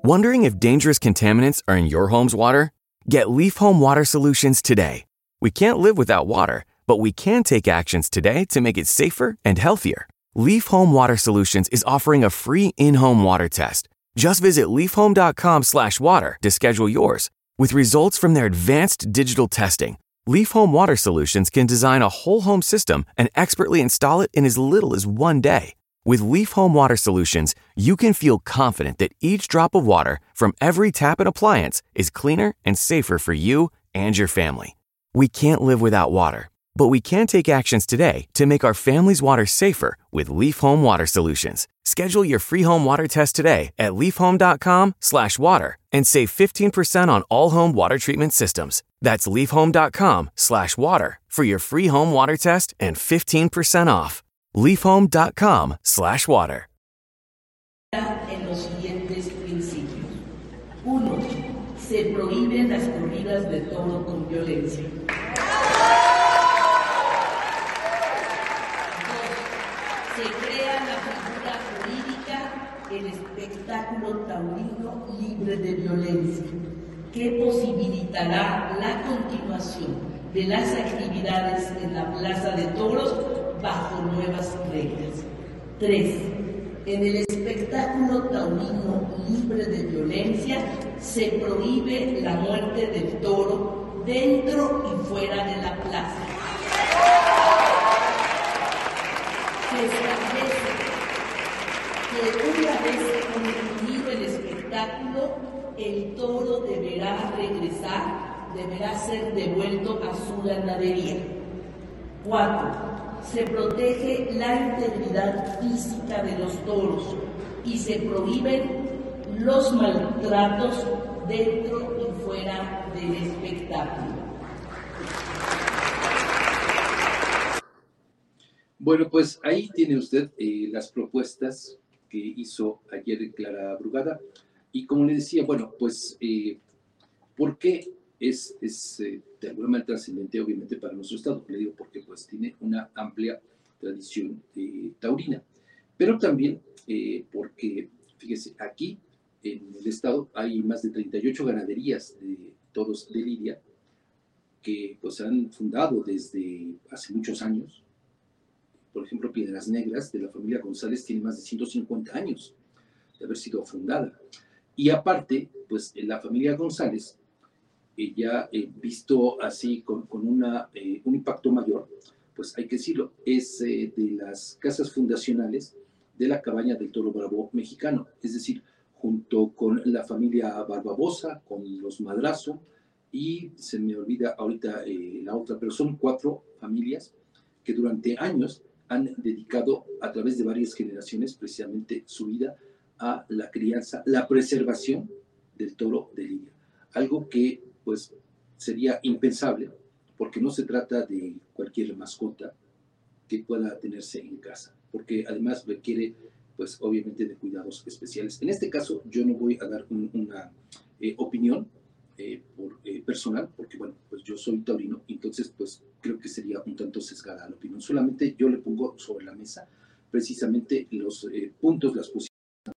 Wondering if dangerous contaminants are in your home's water? Get Leaf Home Water Solutions today. We can't live without water, but we can take actions today to make it safer and healthier. Leaf Home Water Solutions is offering a free in-home water test. Just visit leafhome.com/water to schedule yours. With results from their advanced digital testing, Leaf Home Water Solutions can design a whole home system and expertly install it in as little as 1 day. With Leaf Home Water Solutions, you can feel confident that each drop of water from every tap and appliance is cleaner and safer for you and your family. We can't live without water, but we can take actions today to make our family's water safer with Leaf Home Water Solutions. Schedule your free home water test today at leafhome.com/water and save 15% on all home water treatment systems. That's leafhome.com/water for your free home water test and 15% off. leafhome.com/water. En los siguientes principios. 1. Se prohíben las corridas de toro con violencia. 2. Se crea la figura jurídica, el espectáculo taurino libre de violencia, que posibilitará la continuación de las actividades en la Plaza de Toros bajo nuevas reglas. 3. En el espectáculo taurino libre de violencia se prohíbe la muerte del toro dentro y fuera de la plaza. Se establece que una vez concluido el espectáculo, el toro deberá ser devuelto a su ganadería. 4. Se protege la integridad física de los toros y se prohíben los maltratos dentro y fuera del espectáculo. Bueno, pues ahí tiene usted las propuestas que hizo ayer Clara Brugada. Y como le decía, bueno, pues, ¿por qué es de alguna manera trascendente, obviamente, para nuestro estado? Le digo porque pues tiene una amplia tradición taurina, pero también porque, fíjese, aquí en el estado hay más de 38 ganaderías de toros de lidia que pues han fundado desde hace muchos años. Por ejemplo, Piedras Negras de la familia González tiene más de 150 años de haber sido fundada. Y aparte, pues la familia González ya visto así con un impacto mayor, pues hay que decirlo, es de las casas fundacionales de la Cabaña del Toro Bravo mexicano, es decir, junto con la familia Barbabosa, con los Madrazo, y se me olvida ahorita la otra, pero son 4 familias que durante años han dedicado a través de varias generaciones precisamente su vida a la crianza, la preservación del toro de lidia, algo que pues sería impensable, porque no se trata de cualquier mascota que pueda tenerse en casa, porque además requiere, pues obviamente, de cuidados especiales. En este caso, yo no voy a dar una opinión personal, porque bueno, pues yo soy taurino, entonces pues creo que sería un tanto sesgada la opinión. Solamente yo le pongo sobre la mesa precisamente los puntos, las posiciones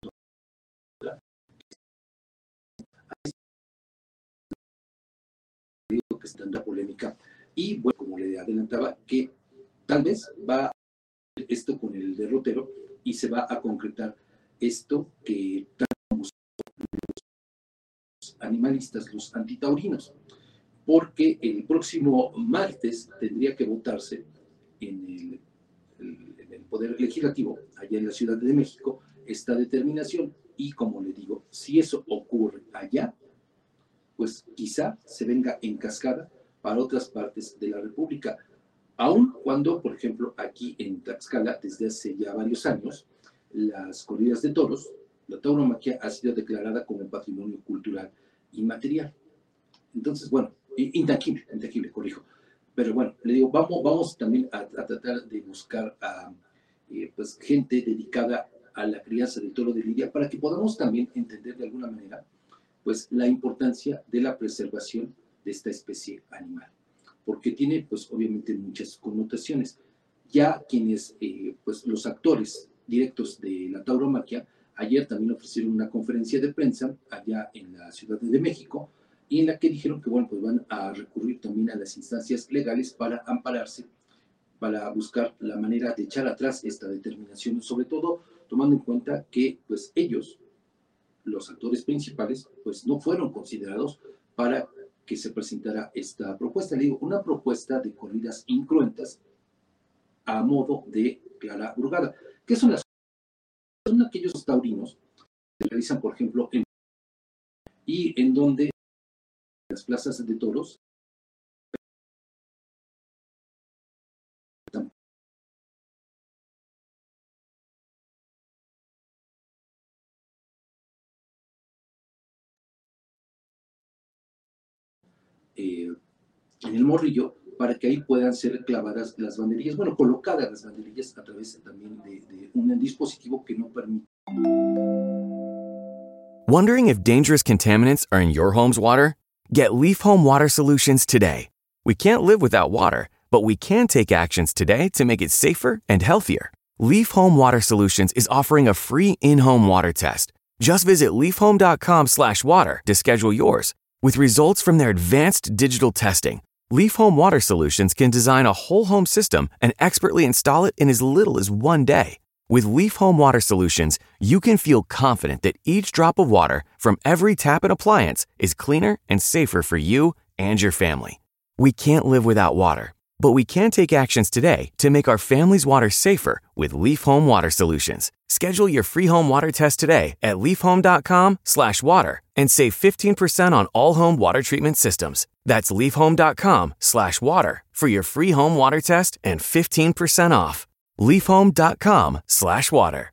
que está en la polémica. Y bueno, como le adelantaba, que tal vez va a hacer esto con el derrotero y se va a concretar esto que tanto los animalistas, los antitaurinos, porque el próximo martes tendría que votarse en el Poder Legislativo, allá en la Ciudad de México, esta determinación. Y como le digo, si eso ocurre allá, pues quizá se venga en cascada para otras partes de la República, aun cuando, por ejemplo, aquí en Tlaxcala, desde hace ya varios años, las corridas de toros, la tauromaquia ha sido declarada como patrimonio cultural inmaterial. Entonces, bueno, intangible, corrijo. Pero bueno, le digo, vamos también a tratar de buscar a pues, gente dedicada a la crianza del toro de lidia para que podamos también entender de alguna manera pues la importancia de la preservación de esta especie animal, porque tiene pues obviamente muchas connotaciones. Ya quienes, pues los actores directos de la tauromaquia Ayer también ofrecieron una conferencia de prensa allá en la Ciudad de México, y en la que dijeron que, bueno, pues van a recurrir también a las instancias legales para ampararse, para buscar la manera de echar atrás esta determinación, sobre todo tomando en cuenta que, pues, ellos, los actores principales, pues no fueron considerados para que se presentara esta propuesta. Le digo, una propuesta de corridas incruentas a modo de Clara Brugada. ¿Qué son las? Son aquellos taurinos que se realizan, por ejemplo, y en donde las plazas de toros en el Morrillo, para que ahí puedan ser clavadas las banderillas, bueno, colocadas las banderillas a través también de un dispositivo que no permite. Wondering if dangerous contaminants are in your home's water? Get Leaf Home Water Solutions today. We can't live without water, but we can take actions today to make it safer and healthier. Leaf Home Water Solutions is offering a free in-home water test. Just visit leafhome.com/water to schedule yours. With results from their advanced digital testing, Leaf Home Water Solutions can design a whole home system and expertly install it in as little as 1 day. With Leaf Home Water Solutions, you can feel confident that each drop of water from every tap and appliance is cleaner and safer for you and your family. We can't live without water, but we can take actions today to make our family's water safer with Leaf Home Water Solutions. Schedule your free home water test today at leafhome.com/water and save 15% on all home water treatment systems. That's leafhome.com/water for your free home water test and 15% off. leafhome.com/water.